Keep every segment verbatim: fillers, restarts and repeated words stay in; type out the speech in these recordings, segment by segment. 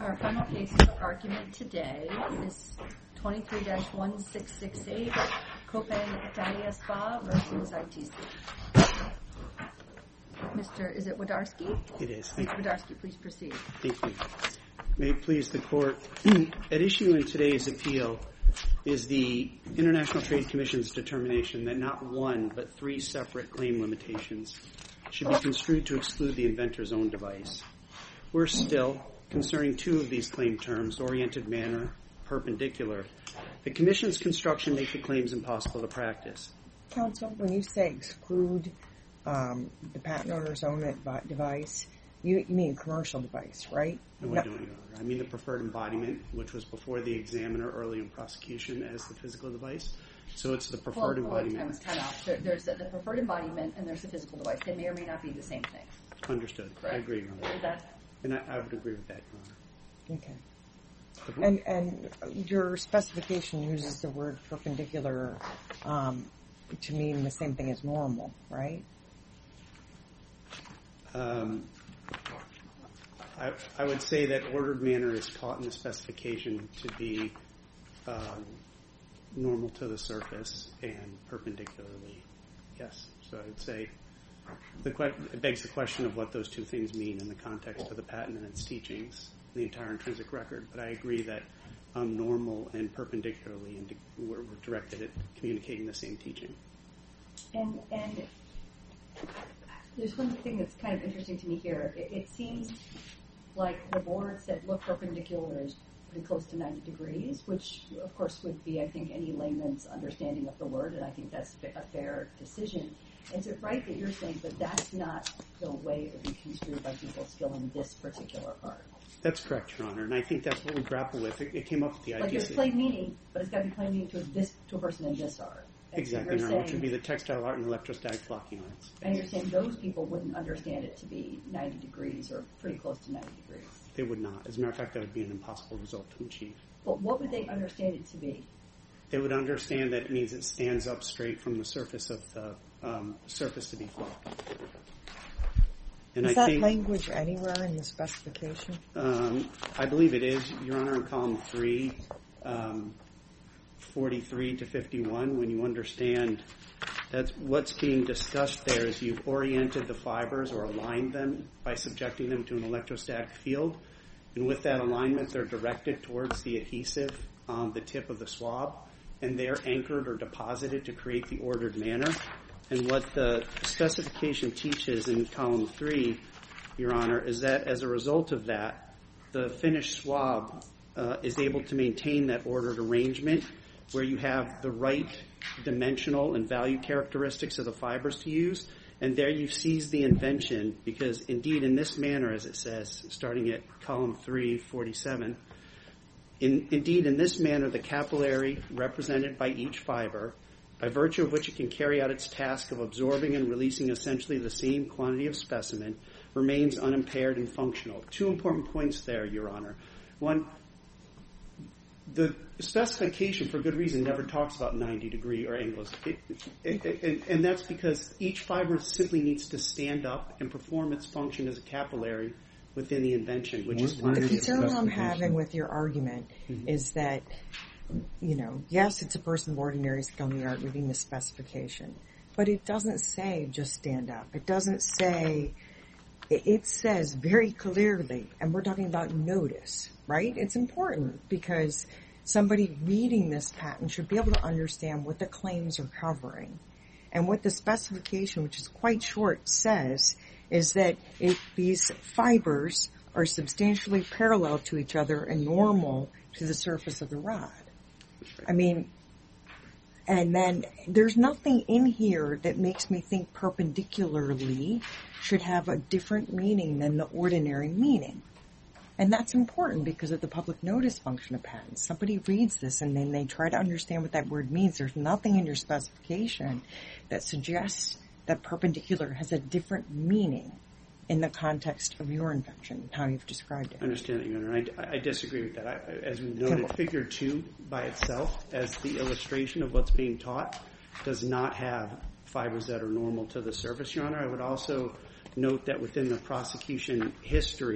Our final case for argument today is twenty-three dash one six six eight, Copan Italia Spa versus I T C. Mister, is it Wadarsky? It is. Mister Wadarsky, please proceed. Thank you. May it please the Court, at issue in today's appeal is the International Trade Commission's determination that not one but three separate claim limitations should be construed to exclude the inventor's own device. Worse still, concerning two of these claim terms, oriented manner, perpendicular, the Commission's construction makes the claims impossible to practice. Counsel, when you say exclude um, the patent owner's own device, you, you mean commercial device, right? No, I don't, Your Honor. I mean the preferred embodiment, which was before the examiner early in prosecution as the physical device. So it's the preferred well, embodiment. Time, time there, there's the, the preferred embodiment and there's the physical device. They may or may not be the same thing. Understood. Correct. I agree, Your Honor. Is that? And I, I would agree with that, Your Honor. Okay. And and your specification uses the word perpendicular um, to mean the same thing as normal, right? Um, I, I would say that ordered manner is taught in the specification to be um, normal to the surface and perpendicularly. Yes. So I would say the que- it begs the question of what those two things mean in the context of the patent and its teachings, the entire intrinsic record. But I agree that um, normal and perpendicularly and were, were directed at communicating the same teaching. And and there's one thing that's kind of interesting to me here. It, it seems like the board said, look, perpendicular is pretty close to ninety degrees, which of course would be, I think, any layman's understanding of the word, and I think that's a fair decision. Is it right that you're saying that that's not the way it would be construed by people still in this particular art? That's correct, Your Honor, and I think that's what we grapple with. It, it came up with the like I T C. Like there's plain meaning, but it's got to be plain meaning to this to a person in this art. And exactly, so Your Honor, saying, which would be the textile art and electrostatic flocking arts. And you're saying those people wouldn't understand it to be ninety degrees or pretty close to ninety degrees. They would not. As a matter of fact, that would be an impossible result to achieve. But what would they understand it to be? They would understand that it means it stands up straight from the surface of the um, surface to be flocked. And is I that think, language anywhere in the specification? Um, I believe it is, Your Honor, in column three, um, forty-three to fifty-one, when you understand that what's being discussed there is you've oriented the fibers or aligned them by subjecting them to an electrostatic field. And with that alignment, they're directed towards the adhesive on the tip of the swab, and they're anchored or deposited to create the ordered manner. And what the specification teaches in column three, Your Honor, is that as a result of that, the finished swab uh, is able to maintain that ordered arrangement where you have the right dimensional and value characteristics of the fibers to use. And there you've seized the invention because, indeed, in this manner, as it says, starting at column three, forty-seven, in, indeed, in this manner, the capillary represented by each fiber, by virtue of which it can carry out its task of absorbing and releasing essentially the same quantity of specimen, remains unimpaired and functional. Two important points there, Your Honor. One, the specification, for good reason, never talks about ninety degree or angles. It, it, it, and, and that's because each fiber simply needs to stand up and perform its function as a capillary within the invention, which is the concern I'm having with your argument mm-hmm. is that, you know, yes, it's a person of ordinary skill in the art reading the specification, but it doesn't say just stand up. It doesn't say, it says very clearly, and we're talking about notice, right? It's important because somebody reading this patent should be able to understand what the claims are covering. And what the specification, which is quite short, says is that if these fibers are substantially parallel to each other and normal to the surface of the rod. I mean, and then there's nothing in here that makes me think perpendicularly should have a different meaning than the ordinary meaning. And that's important because of the public notice function of patents. Somebody reads this and then they try to understand what that word means. There's nothing in your specification that suggests that perpendicular has a different meaning in the context of your invention, how you've described it. I understand that, Your Honor. I, I disagree with that. I, as we noted, figure two by itself, as the illustration of what's being taught, does not have fibers that are normal to the surface, Your Honor. I would also note that within the prosecution history,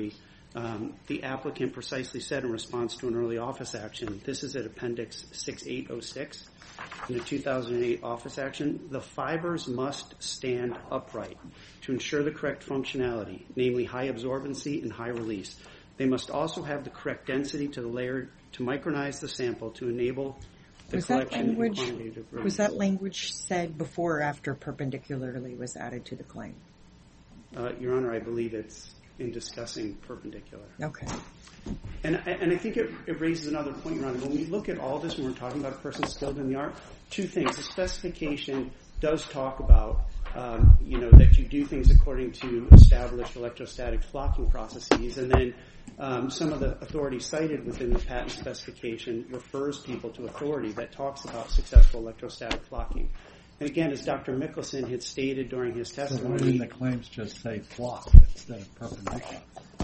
um, the applicant precisely said in response to an early office action, this is at Appendix six eight oh six, in the two thousand eight office action, the fibers must stand upright to ensure the correct functionality, namely high absorbency and high release. They must also have the correct density to the layer to micronize the sample to enable the was collection that language, and quantitative release. Was that language said before or after perpendicularly was added to the claim? Uh, Your Honor, I believe it's in discussing perpendicular. Okay. And, and I think it, it raises another point, Your Honor. When we look at all this, when we're talking about a person skilled in the art, two things. The specification does talk about, um, you know, that you do things according to established electrostatic flocking processes, and then um, some of the authority cited within the patent specification refers people to authority that talks about successful electrostatic flocking. And again, as Doctor Mickelson had stated during his testimony... So why didn't the claims just say flock instead of perpendicular?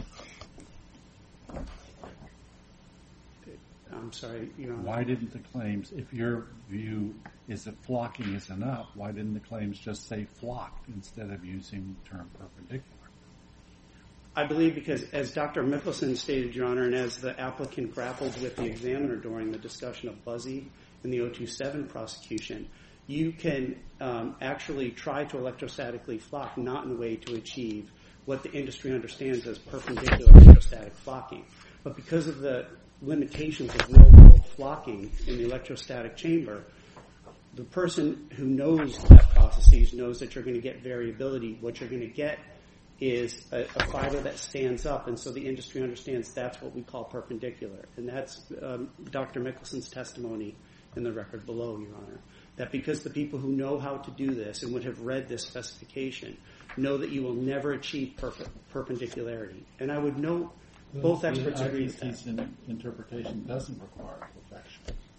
I'm sorry, Your Honor. Why didn't the claims, if your view is that flocking is enough, why didn't the claims just say flocked instead of using the term perpendicular? I believe because, as Doctor Mickelson stated, Your Honor, and as the applicant grappled with the examiner during the discussion of Buzzy in the oh two seven prosecution, you can um, actually try to electrostatically flock, not in a way to achieve what the industry understands as perpendicular electrostatic flocking. But because of the limitations of real-world flocking in the electrostatic chamber, the person who knows that processes knows that you're going to get variability. What you're going to get is a, a fiber that stands up, and so the industry understands that's what we call perpendicular. And that's um, Doctor Mickelson's testimony in the record below, Your Honor, that because the people who know how to do this and would have read this specification know that you will never achieve perfect perpendicularity. And I would note both the experts agree with that. I T C's interpretation doesn't require perfection.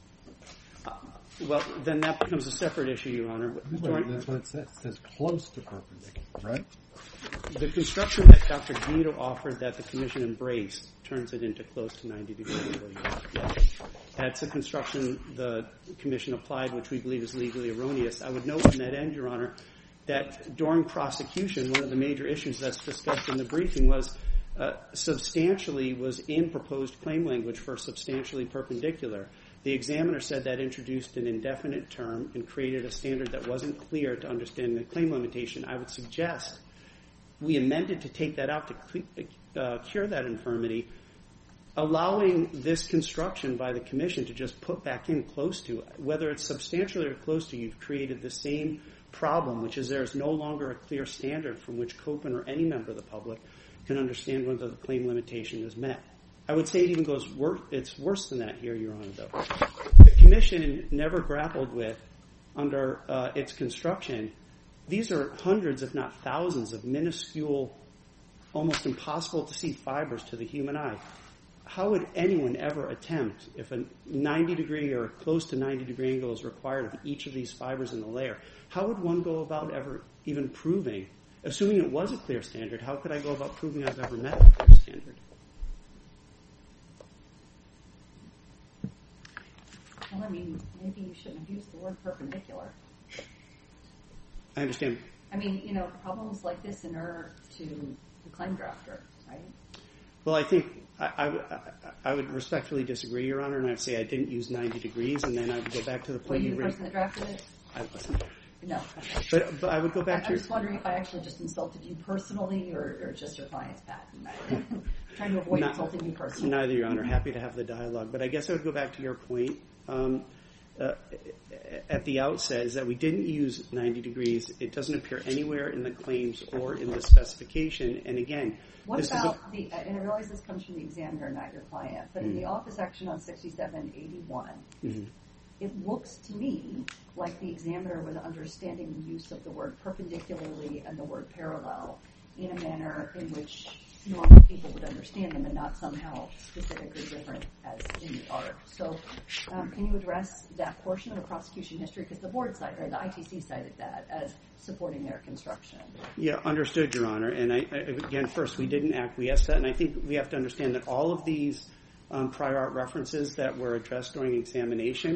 Uh, well, then that becomes a separate issue, Your Honor. Well, that's what it says. It says close to perpendicular, right? The construction that Doctor Guido offered that the Commission embraced turns it into close to ninety degree angle. Yes. That's a construction the Commission applied, which we believe is legally erroneous. I would note on that end, Your Honor, that during prosecution, one of the major issues that's discussed in the briefing was uh, substantially was in proposed claim language for substantially perpendicular. The examiner said that introduced an indefinite term and created a standard that wasn't clear to understand the claim limitation. I would suggest we amended to take that out to uh, cure that infirmity, allowing this construction by the Commission to just put back in close to it. Whether it's substantially or close to, you've created the same problem, which is there is no longer a clear standard from which Copen or any member of the public can understand whether the claim limitation is met. I would say it even goes worse. It's worse than that here, Your Honor, though. The Commission never grappled with, under uh, its construction, these are hundreds, if not thousands, of minuscule, almost impossible to see fibers to the human eye. How would anyone ever attempt, if a ninety degree or close to ninety degree angle is required of each of these fibers in the layer, how would one go about ever even proving, assuming it was a clear standard, how could I go about proving I've ever met a clear standard? Well, I mean, maybe you shouldn't have used the word perpendicular. I understand. I mean, you know, problems like this inure to the claim drafter, right? Well, I think I, I, I would respectfully disagree, Your Honor, and I'd say I didn't use ninety degrees, and then I would go back to the Were point you you the raised. person that drafted it? I wasn't. No. But, but I would go back I, to I'm just wondering if I actually just insulted you personally or, or just your client's patent. I'm trying to avoid Not, insulting you personally. Neither, Your Honor. Happy to have the dialogue. But I guess I would go back to your point um, uh, at the outset, is that we didn't use ninety degrees. It doesn't appear anywhere in the claims or in the specification. And again, what this about is a, the, and I realize this comes from the examiner, not your client, but mm-hmm. in the office action on sixty-seven eighty-one, mm-hmm. it looks to me like the examiner was understanding the use of the word perpendicularly and the word parallel in a manner in which normal people would understand them and not somehow specifically different as in the art. So um, can you address that portion of the prosecution history? Because the board cited, or the I T C cited that as supporting their construction. Yeah, understood, Your Honor. And I, I, again, first, we didn't acquiesce that, and I think we have to understand that all of these um, prior art references that were addressed during examination,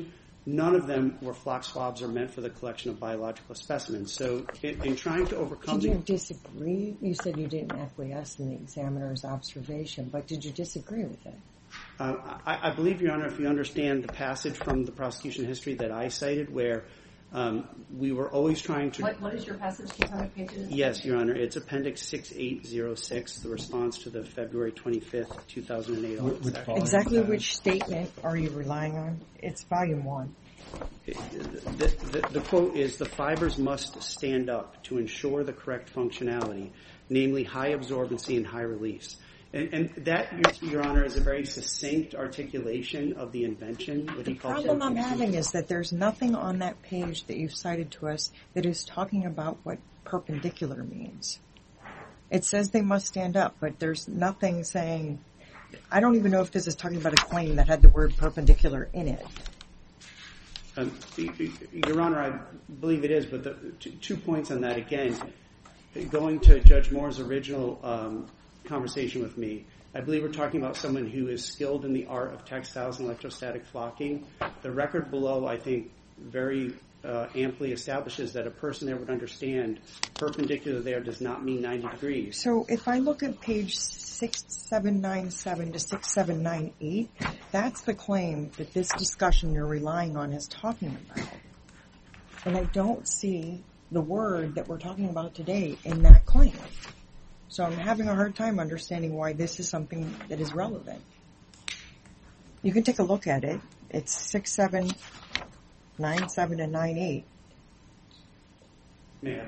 none of them were flock swabs or meant for the collection of biological specimens. So in, in trying to overcome... Did you disagree? You said you didn't acquiesce in the examiner's observation, but did you disagree with it? Uh, I, I believe, Your Honor, if you understand the passage from the prosecution history that I cited, where um, we were always trying to... What, what is your passage? Can you tell me what page it is? Yes, Your Honor. It's Appendix six eight zero six, the response to the February twenty-fifth, two thousand eight audit. Which volume? Exactly which statement are you relying on? It's volume one. The, the, the quote is, the fibers must stand up to ensure the correct functionality, namely high absorbency and high release. And, and that, Your Honor, is a very succinct articulation of the invention. What The he calls problem I'm it. having is that there's nothing on that page that you've cited to us that is talking about what perpendicular means. It says they must stand up, but there's nothing saying... I don't even know if this is talking about a claim that had the word perpendicular in it. Um, Your Honor, I believe it is, but the two, two points on that. Again, going to Judge Moore's original um, conversation with me, I believe we're talking about someone who is skilled in the art of textiles and electrostatic flocking. The record below, I think, very uh, amply establishes that a person there would understand perpendicular there does not mean ninety degrees. So if I look at page six seven nine seven to six seven nine eight, that's the claim that this discussion you're relying on is talking about. And I don't see the word that we're talking about today in that claim. So I'm having a hard time understanding why this is something that is relevant. You can take a look at it. It's six seven nine seven and nine eight. May I?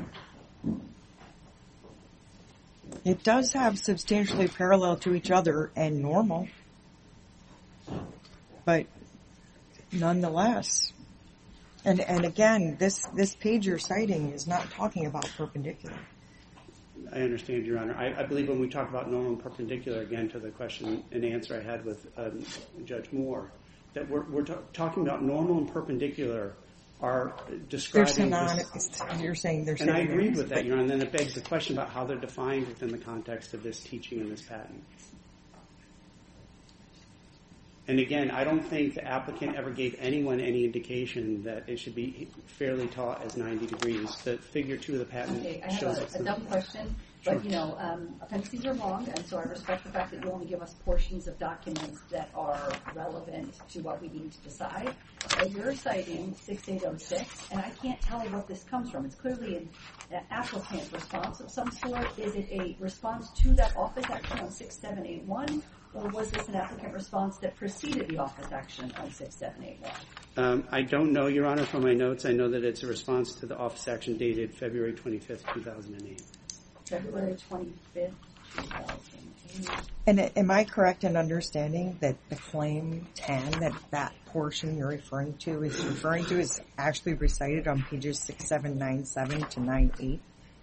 It does have substantially parallel to each other and normal. But nonetheless, and and again, this, this page you're citing is not talking about perpendicular. I understand, Your Honor. I, I believe when we talk about normal and perpendicular, again, to the question and answer I had with um, Judge Moore, that we're, we're ta- talking about normal and perpendicular are describing... They're synonymous. You're saying they're And I synonymous. agreed with that, Your Honor, and then it begs the question about how they're defined within the context of this teaching and this patent. And again, I don't think the applicant ever gave anyone any indication that it should be fairly taught as ninety degrees. The figure two of the patent Okay, I shows have it. a, a dumb question, but you know, um, appendices are long, and so I respect the fact that you only give us portions of documents that are relevant to what we need to decide. But you're citing six eight oh six, and I can't tell what this comes from. It's clearly an, an applicant response of some sort. Is it a response to that office action on six seven eight one? Or was this an applicant response that preceded the office action on six seven eight one? Um, I don't know, Your Honor, from my notes. I know that it's a response to the office action dated February twenty-fifth, two thousand eight. February twenty-fifth, two thousand eight. And am I correct in understanding that the claim ten, that that portion you're referring to is referring to is actually recited on pages six seven nine seven to nine eight?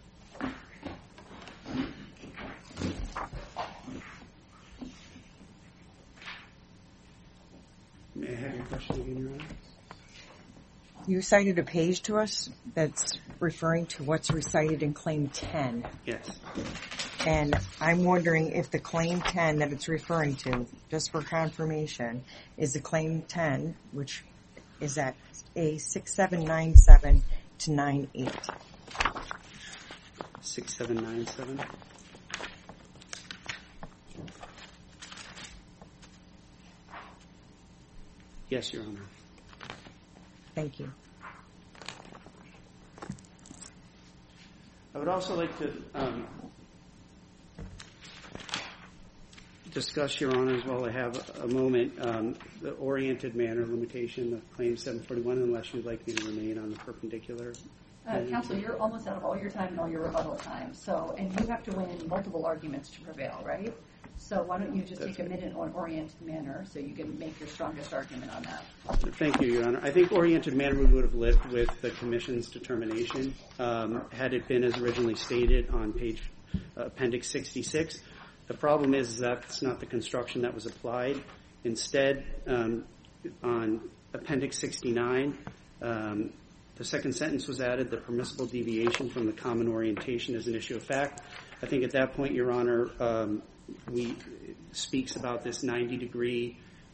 May I have your question again, Your Honor? You cited a page to us that's referring to what's recited in Claim ten. Yes. And I'm wondering if the Claim ten that it's referring to, just for confirmation, is the Claim ten, which is at A six seven nine seven to nine eight. six seven nine seven. Yes, Your Honor. Thank you. I would also like to um, discuss, Your Honors, while I have a moment, um, the oriented manner limitation of Claim seven forty-one, unless you'd like me to remain on the perpendicular. Uh, Counsel, you're almost out of all your time and all your rebuttal time. So, and you have to win multiple arguments to prevail, right? So why don't you just That's take a right. minute on oriented manner so you can make your strongest argument on that. Thank you, Your Honor. I think oriented manner we would have lived with the Commission's determination um, had it been as originally stated on page uh, Appendix sixty-six. The problem is that's not the construction that was applied. Instead, um, on Appendix sixty-nine, um, the second sentence was added, the permissible deviation from the common orientation is an issue of fact. I think at that point, Your Honor, um, we speaks about this ninety degree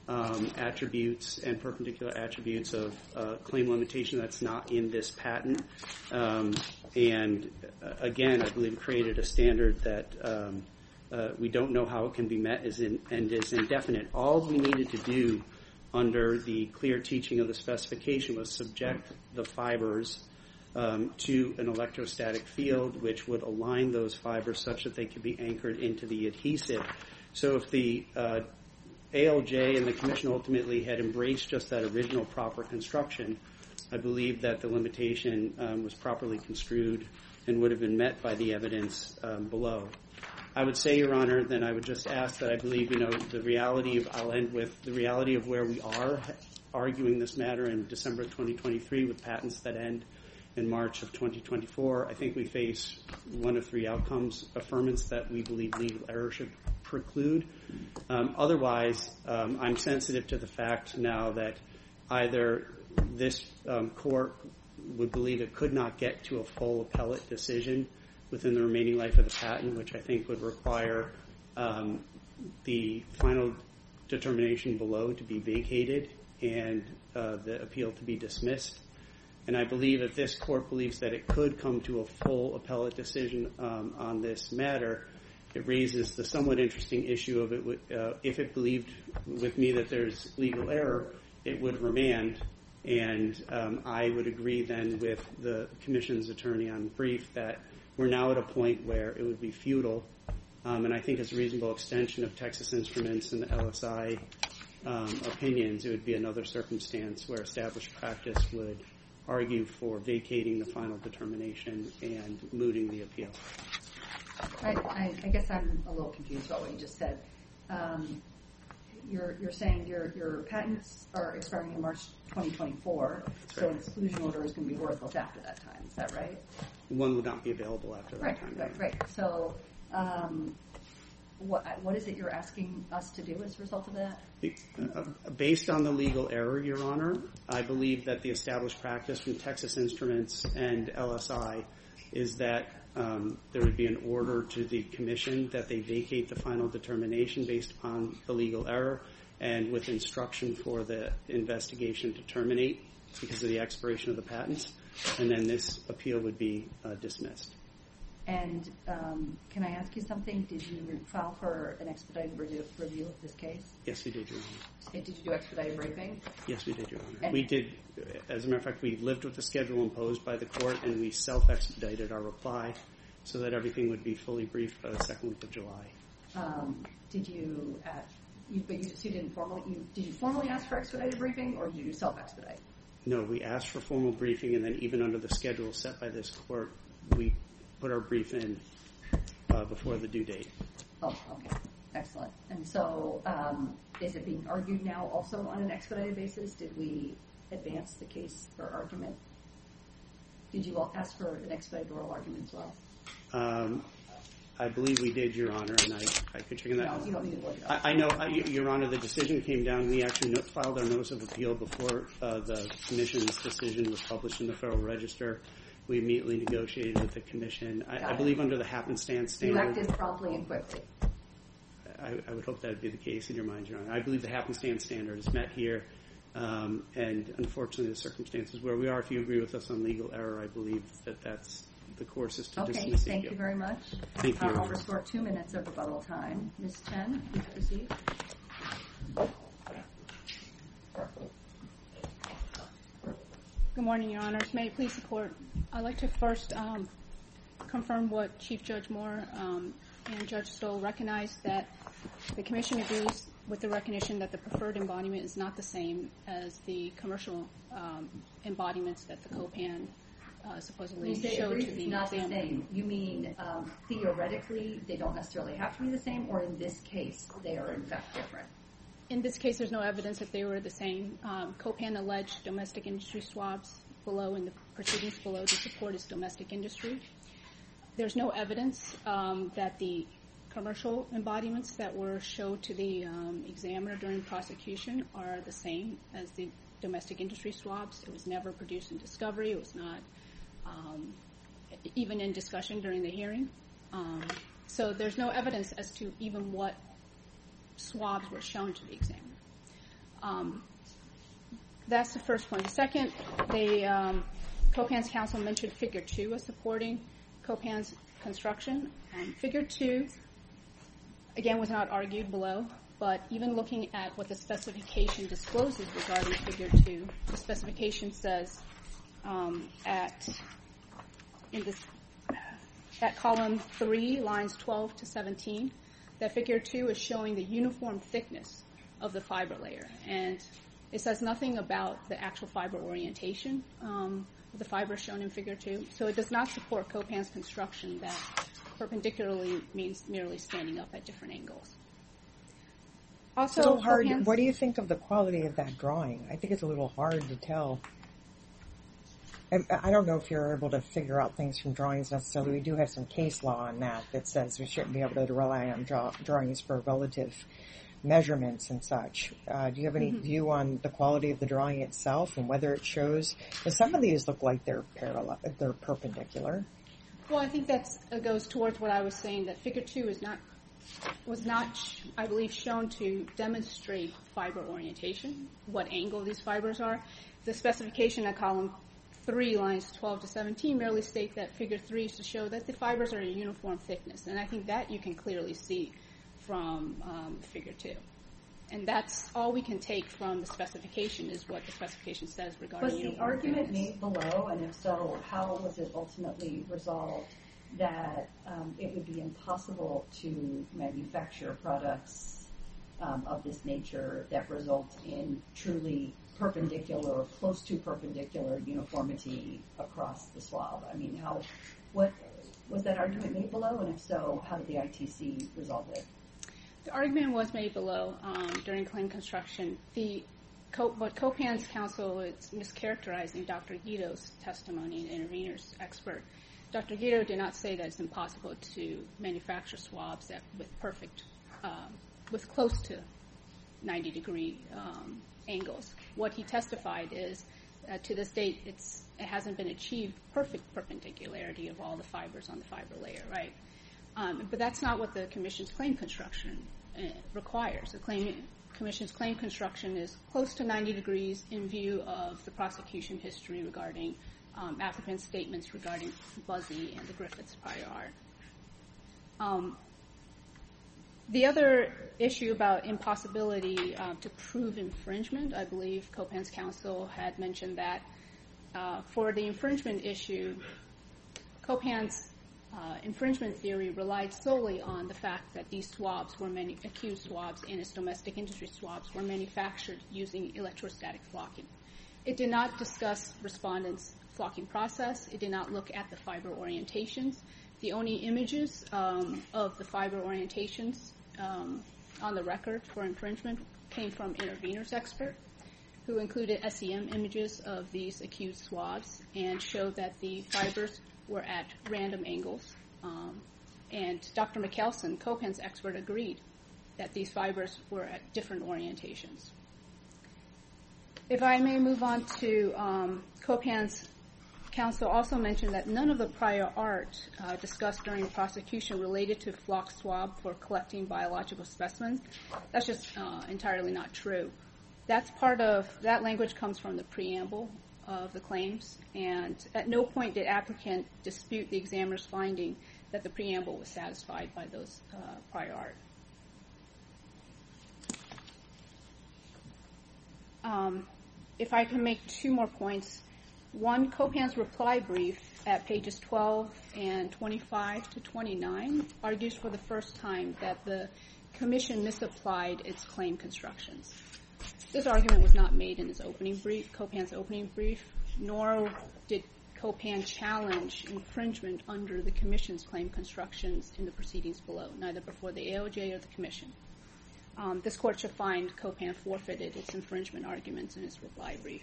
um, attributes and perpendicular attributes of uh, claim limitation that's not in this patent. Um, and uh, again, I believe it created a standard that um, uh, we don't know how it can be met is in, and is indefinite. All we needed to do under the clear teaching of the specification was subject the fibers um, to an electrostatic field, which would align those fibers such that they could be anchored into the adhesive. So if the uh, A L J and the Commission ultimately had embraced just that original proper construction, I believe that the limitation um, was properly construed and would have been met by the evidence um, below. I would say, Your Honor, then I would just ask that I believe, you know, the reality of, I'll end with the reality of where we are arguing this matter in December of twenty twenty-three with patents that end in March of twenty twenty-four. I think we face one of three outcomes: affirmance that we believe legal error should preclude. Um, otherwise, um, I'm sensitive to the fact now that either this um, court would believe it could not get to a full appellate decision within the remaining life of the patent, which I think would require um, the final determination below to be vacated and uh, the appeal to be dismissed. And I believe if this court believes that it could come to a full appellate decision um, on this matter, it raises the somewhat interesting issue of it. Uh, if it believed with me that there's legal error, it would remand. And um, I would agree then with the Commission's attorney on brief that we're now at a point where it would be futile, um, and I think as a reasonable extension of Texas Instruments and the L S I um, opinions, it would be another circumstance where established practice would argue for vacating the final determination and mooting the appeal. I, I, I guess I'm a little confused about what you just said. Um, you're, you're saying your, your patents are expiring in March twenty twenty-four, so an exclusion order is going to be worthless after that time. Is that right? One would not be available after that right, time. Right, right, right. So um, what, what is it you're asking us to do as a result of that? Based on the legal error, Your Honor, I believe that the established practice from Texas Instruments and L S I is that um, there would be an order to the Commission that they vacate the final determination based upon the legal error and with instruction for the investigation to terminate because of the expiration of the patents, and then this appeal would be uh, dismissed. And um, can I ask you something? Did you file for an expedited review, review of this case? Yes, we did, Your Honor. Did you do expedited briefing? Yes, we did, Your Honor. And we did. As a matter of fact, we lived with the schedule imposed by the court, and we self-expedited our reply so that everything would be fully briefed by the second week of July. Um, did you, at, you, but you, so you didn't formally, you, did you formally ask for expedited briefing, or did you self-expedite? No, we asked for formal briefing, and then even under the schedule set by this court, we put our brief in uh, before the due date. Oh, okay. Excellent. And so um, is it being argued now also on an expedited basis? Did we advance the case for argument? Did you all ask for an expedited oral argument as well? Um, I believe we did, Your Honor, and I, I could check on that. No, you don't need to look it up. I, I know, I, Your Honor, the decision came down. We actually no, filed our notice of appeal before uh, the Commission's decision was published in the Federal Register. We immediately negotiated with the Commission. I, I believe under the happenstance standard. You acted promptly and quickly. I, I would hope that would be the case in your mind, Your Honor. I believe the happenstance standard is met here, um, and unfortunately the circumstances where we are, if you agree with us on legal error, I believe that that's the course is to okay, dismiss the thank appeal. you very much. Thank you. Uh, I'll restore two minutes of rebuttal time. Miz Chen, please proceed. Good morning, Your Honors. May it please the Court. I'd like to first um, confirm what Chief Judge Moore um, and Judge Stoll recognized, that the Commission agrees with the recognition that the preferred embodiment is not the same as the commercial um, embodiments that the COPAN uh, supposedly When you say showed agrees to it's the not the examiner. same, you mean um, theoretically they don't necessarily have to be the same, or in this case they are in fact different? In this case, there's no evidence that they were the same. Um, COPAN alleged domestic industry swabs below in the proceedings below to support its domestic industry. There's no evidence um, that the commercial embodiments that were showed to the um, examiner during prosecution are the same as the domestic industry swabs. It was never produced in discovery. It was not um, even in discussion during the hearing. Um, so there's no evidence as to even what swabs were shown to the examiner. Um, that's the first point. The second, they, um, Copan's counsel mentioned Figure two as supporting Copan's construction. Um, figure two, again, was not argued below, but even looking at what the specification discloses regarding Figure two, the specification says um, at in this at column three, lines twelve to seventeen, that Figure two is showing the uniform thickness of the fiber layer, and it says nothing about the actual fiber orientation um, of the fiber shown in Figure two, so it does not support Copan's construction that perpendicularly means merely standing up at different angles. Also, so hard. Copan's, what do you think of the quality of that drawing? I think it's a little hard to tell. I, I don't know if you're able to figure out things from drawings necessarily. We do have some case law on that that says we shouldn't be able to rely on draw, drawings for relative measurements and such. Uh, do you have any mm-hmm. view on the quality of the drawing itself and whether it shows? Because some of these look like they're parallel, they're perpendicular. Well, I think that uh, goes towards what I was saying, that Figure two is not was not, I believe, shown to demonstrate fiber orientation, what angle these fibers are. The specification at column three, lines twelve to seventeen, merely state that Figure three is to show that the fibers are a uniform thickness, and I think that you can clearly see from um, Figure two. And that's all we can take from the specification is what the specification says regarding Was the argument made below, and if so, how was it ultimately resolved that um, it would be impossible to manufacture products um, of this nature that result in truly perpendicular or close to perpendicular uniformity across the swab? I mean, how, what, was that argument made below, and if so, how did the I T C resolve it? The argument was made below um, during claim construction. The Co- what Copan's counsel is mischaracterizing Doctor Guido's testimony, an intervener's expert. Doctor Guido did not say that it's impossible to manufacture swabs that with perfect, um, with close to ninety degree um, angles. What he testified is, uh, to this date, it's it hasn't been achieved perfect perpendicularity of all the fibers on the fiber layer, right? Um, but that's not what the Commission's claim construction uh, requires. The claim, Commission's claim construction is close to ninety degrees in view of the prosecution history regarding um, applicant statements regarding Buzzy and the Griffiths prior art. Um, the other issue about impossibility uh, to prove infringement, I believe Copan's counsel had mentioned that uh, for the infringement issue, Copan's Uh, infringement theory relied solely on the fact that these swabs were manu- accused swabs and its domestic industry swabs were manufactured using electrostatic flocking. It did not discuss respondents' flocking process. It did not look at the fiber orientations. The only images um, of the fiber orientations um, on the record for infringement came from intervener's expert, who included S E M images of these accused swabs and showed that the fibers were at random angles. Um, and Doctor McKelson, Copan's expert, agreed that these fibers were at different orientations. If I may move on to um, Copan's counsel also mentioned that none of the prior art uh, discussed during the prosecution related to flock swab for collecting biological specimens. That's just uh, entirely not true. That's part of, that language comes from the preamble of the claims, and at no point did applicant dispute the examiner's finding that the preamble was satisfied by those uh, prior art. Um, if I can make two more points. One, Copan's reply brief at pages twelve and twenty-five to twenty-nine argues for the first time that the Commission misapplied its claim constructions. This argument was not made in his opening brief, Copan's opening brief, nor did Copan challenge infringement under the Commission's claim constructions in the proceedings below, neither before the A O J or the Commission. Um, this Court should find Copan forfeited its infringement arguments in his reply brief.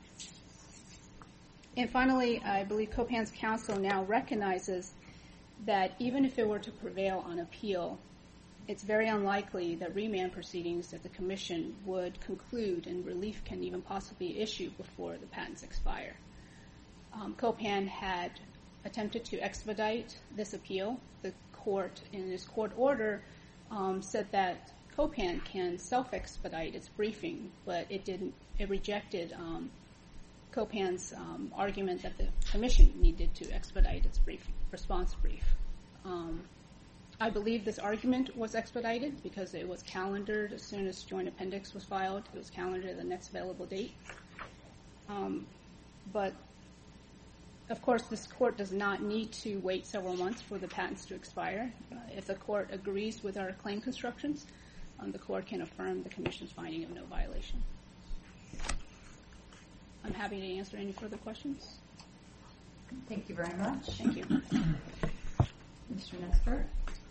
And finally, I believe Copan's counsel now recognizes that even if it were to prevail on appeal, it's very unlikely that remand proceedings at the Commission would conclude and relief can even possibly issue before the patents expire. Um, Copan had attempted to expedite this appeal. The court, in his court order, um, said that Copan can self-expedite its briefing, but it didn't. It rejected um, Copan's um, argument that the commission needed to expedite its brief, response brief. Um, I believe this argument was expedited because it was calendared as soon as joint appendix was filed. It was calendared at the next available date. Um, but, of course, this court does not need to wait several months for the patents to expire. Uh, if the court agrees with our claim constructions, um, the court can affirm the commission's finding of no violation. I'm happy to answer any further questions. Thank you very much. Thank you. Mister Nestor.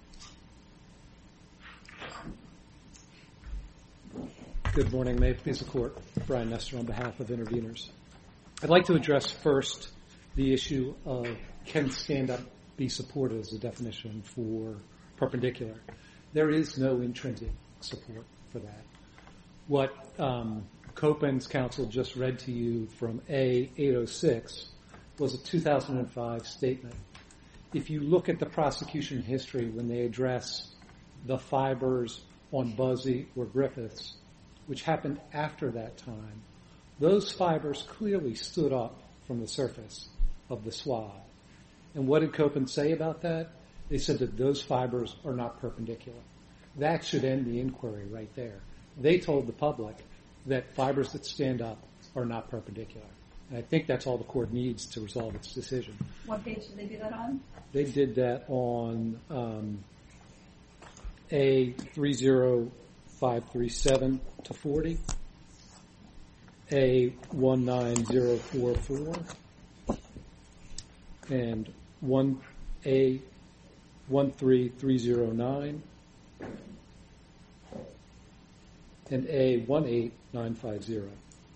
Good morning. May it please the Court. Brian Nestor on behalf of interveners. I'd like to address first the issue of can stand-up be supported as a definition for perpendicular. There is no intrinsic support for that. What um, Copan's counsel just read to you from A eight oh six was a two thousand five statement. If you look at the prosecution history when they address the fibers on Buzzy or Griffiths, which happened after that time, those fibers clearly stood up from the surface of the swab. And what did Copan say about that? They said that those fibers are not perpendicular. That should end the inquiry right there. They told the public that fibers that stand up are not perpendicular. And I think that's all the court needs to resolve its decision. What page did they do that on? They did that on um, A three oh five three seven to forty, A one nine oh four four, and one A one three three oh nine, and A one eight nine five zero.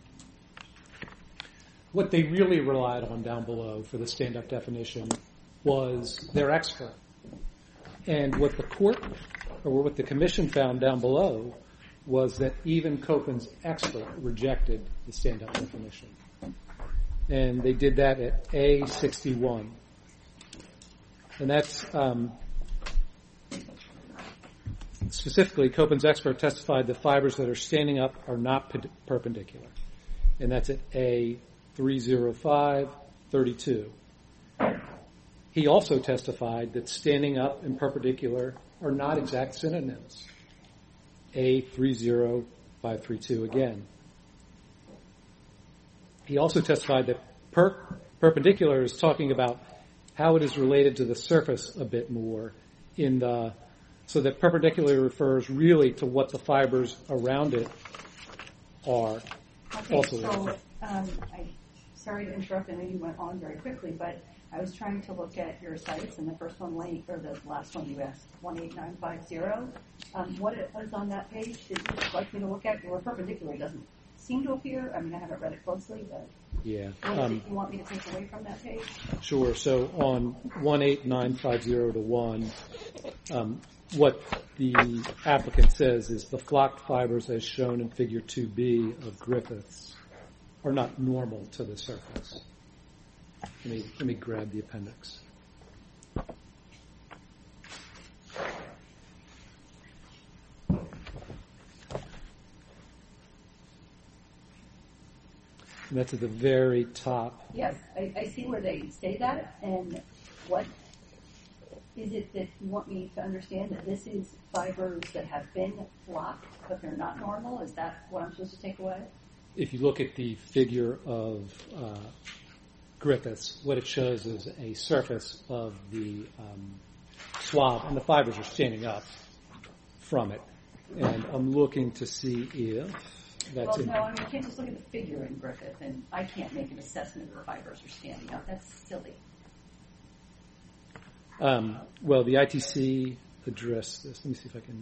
What they really relied on down below for the stand-up definition was their expert. And what the court, or what the commission found down below, was that even Copan's expert rejected the stand-up definition. And they did that at A sixty-one. And that's, um, specifically, Copan's expert testified that fibers that are standing up are not p- perpendicular. And that's at A three oh five thirty-two. He also testified that standing up and perpendicular are not exact synonyms. A three oh five thirty-two again. He also testified that per- perpendicular is talking about how it is related to the surface a bit more, in the so that perpendicular refers really to what the fibers around it are. Okay, also so um, I, sorry to interrupt. I know you went on very quickly, but I was trying to look at your sites, and the first one, late, or the last one you asked, one eight nine five zero. Um, what is on that page that you'd like me to look at? Or perpendicular doesn't seem to appear. I mean, I haven't read it closely, but Yeah. what Um, is it you want me to take away from that page? Sure. So on one eight nine five zero to one, um, what the applicant says is the flocked fibers as shown in figure two B of Griffiths are not normal to the surface. Let me, let me grab the appendix. And that's at the very top. Yes, I, I see where they say that, and what is it that you want me to understand, that this is fibers that have been flocked, but they're not normal? Is that what I'm supposed to take away? If you look at the figure of uh, Griffiths, what it shows is a surface of the um, swab, and the fibers are standing up from it. And I'm looking to see if that's Well, in. no, I mean, you can't just look at the figure in Griffith, and I can't make an assessment if fibers are standing up. That's silly. Um, well, the I T C addressed this. Let me see if I can.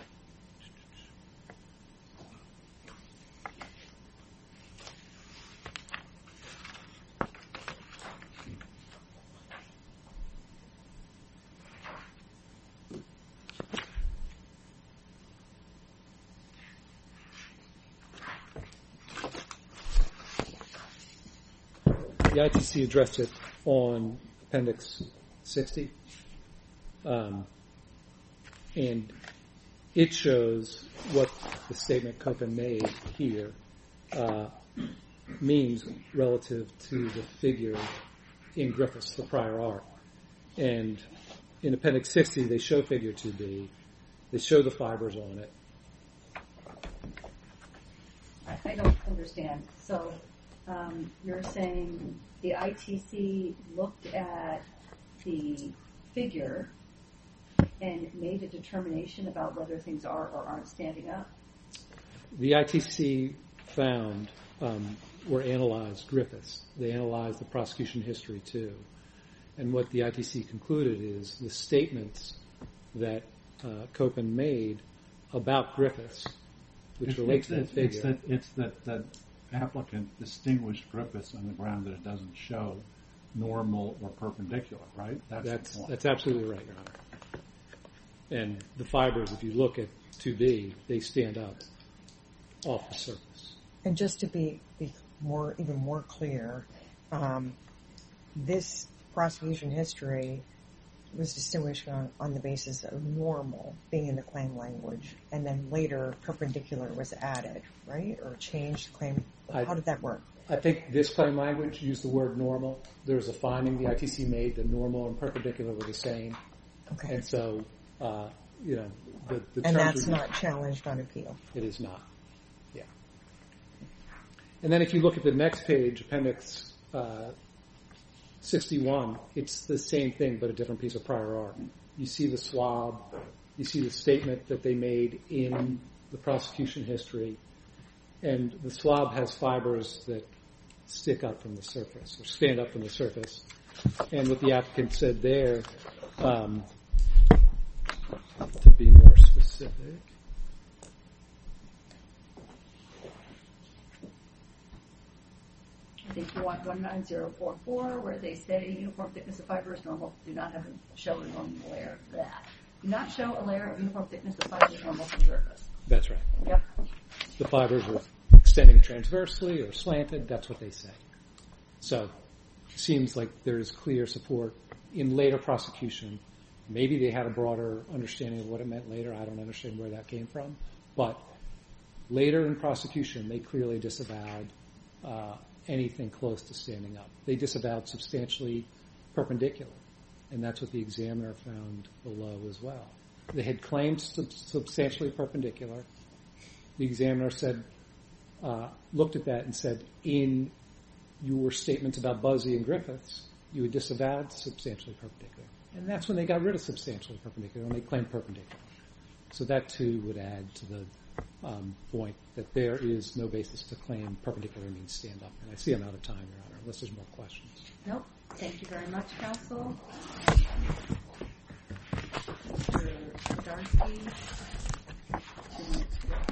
The I T C addressed it on Appendix sixty. Um, and it shows what the statement Copen made here uh, means relative to the figure in Griffiths, the prior art. And in Appendix sixty, they show Figure two B. They show the fibers on it. I, I don't understand. So um, you're saying the I T C looked at the figure and made a determination about whether things are or aren't standing up? The I T C found um, or analyzed Griffiths. They analyzed the prosecution history too. And what the I T C concluded is the statements that uh, Copen made about Griffiths, which It's, relates it's, to the it's figure. that, it's that the applicant distinguished Griffiths on the ground that it doesn't show normal or perpendicular, right? That's That's the point. that's absolutely right, Your Honor. And the fibers, if you look at two B, they stand up off the surface. And just to be, be more, even more clear, um, this prosecution history was distinguished on, on the basis of normal being in the claim language, and then later perpendicular was added, right? Or changed claim. I- How did that work? I think this claim language used the word normal. There was a finding the I T C made that normal and perpendicular were the same. Okay. And so, uh, you know, the, the And terms that's are- not challenged on appeal. It is not. Yeah. And then if you look at the next page, Appendix uh, sixty-one, it's the same thing but a different piece of prior art. You see the swab, you see the statement that they made in the prosecution history, and the swab has fibers that stick up from the surface or stand up from the surface. And what the applicant said there, um, to be more specific, I think you want one nine zero four four, where they say uniform thickness of fibers normal, do not have a, show a normal layer of that. Do not show a layer of uniform thickness of fibers normal from surface. that's right. Yep. The fibers are extending transversely or slanted. That's what they say. So it seems like there's clear support in later prosecution. Maybe they had a broader understanding of what it meant later. I don't understand where that came from. But later in prosecution, they clearly disavowed uh, anything close to standing up. They disavowed substantially perpendicular. And that's what the examiner found below as well. They had claimed sub- substantially perpendicular. The examiner said, uh, looked at that and said, in your statements about Buzzy and Griffiths, you had disavowed substantially perpendicular. And that's when they got rid of substantially perpendicular, when they claimed perpendicular. So that, too, would add to the um, point that there is no basis to claim perpendicular means stand up. And I see I'm out of time, Your Honor, unless there's more questions. Nope. Thank you very much, counsel. Mister Darcy. Two minutes.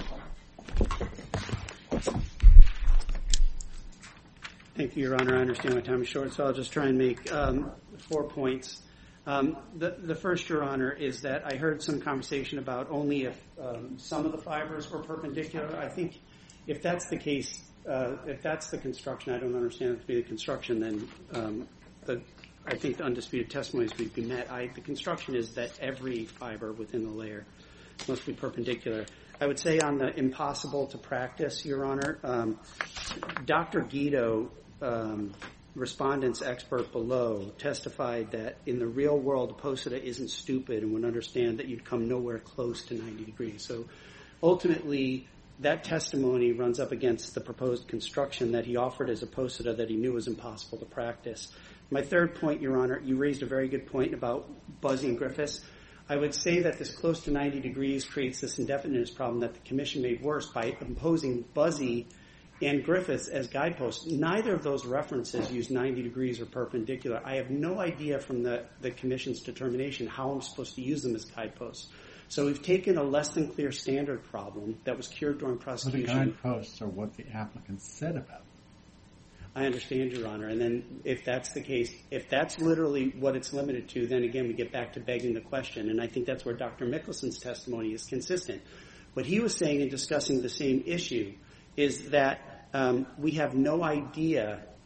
Thank you, Your Honor. I understand my time is short, so I'll just try and make um, four points. Um, the, the first, Your Honor, is that I heard some conversation about only if um, some of the fibers were perpendicular. I think if that's the case, uh, if that's the construction, I don't understand it to be the construction, then um, the, I think the undisputed testimonies would be met. I, the construction is that every fiber within the layer must be perpendicular. I would say on the impossible to practice, Your Honor, um, Doctor Guido, um, respondent's expert below, testified that in the real world, Posita isn't stupid and would understand that you'd come nowhere close to ninety degrees. So ultimately, that testimony runs up against the proposed construction that he offered as a Posita that he knew was impossible to practice. My third point, Your Honor, you raised a very good point about Buzzy and Griffiths. I would say that this close to ninety degrees creates this indefiniteness problem that the Commission made worse by imposing Buzzy and Griffiths as guideposts. Neither of those references use ninety degrees or perpendicular. I have no idea from the, the Commission's determination how I'm supposed to use them as guideposts. So we've taken a less than clear standard problem that was cured during But the prosecution. guideposts are what the applicant said about them. I understand, Your Honor. And then if that's the case, if that's literally what it's limited to, then again we get back to begging the question. And I think that's where Doctor Mickelson's testimony is consistent. What he was saying in discussing the same issue is that um, we have no idea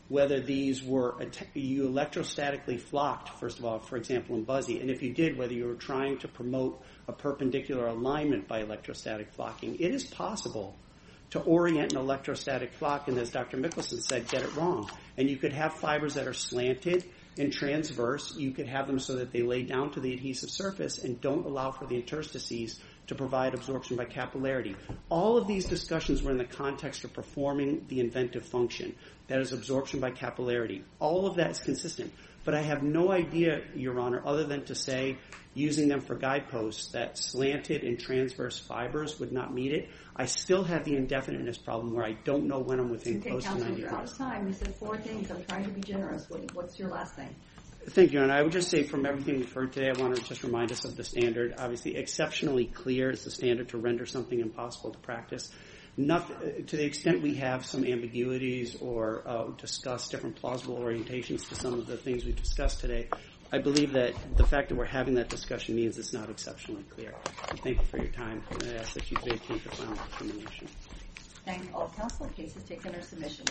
whether these were you electrostatically flocked, first of all, for example, in Buzzy, and if you did, whether you were trying to promote a perpendicular alignment by electrostatic flocking. It is possible to orient an electrostatic flock, and as Doctor Mickelson said, get it wrong. And you could have fibers that are slanted and transverse. You could have them so that they lay down to the adhesive surface and don't allow for the interstices to provide absorption by capillarity. All of these discussions were in the context of performing the inventive function, that is absorption by capillarity. All of that is consistent. But I have no idea, Your Honor, other than to say using them for guideposts that slanted and transverse fibers would not meet it. I still have the indefiniteness problem where I don't know when I'm within Okay, close to Counselor, ninety you're out degrees. of time. You said four things. I'm trying to be generous. What, what's your last thing? Thank you, Your Honor. I would just say from everything we've heard today, I want to just remind us of the standard. Obviously, exceptionally clear is the standard to render something impossible to practice. Nothing, to the extent we have some ambiguities or uh, discuss different plausible orientations to some of the things we've discussed today, I believe that the fact that we're having that discussion means it's not exceptionally clear. Thank you for your time, and I ask that you vacate the final determination. Thank all counsel. Case is taken under submission.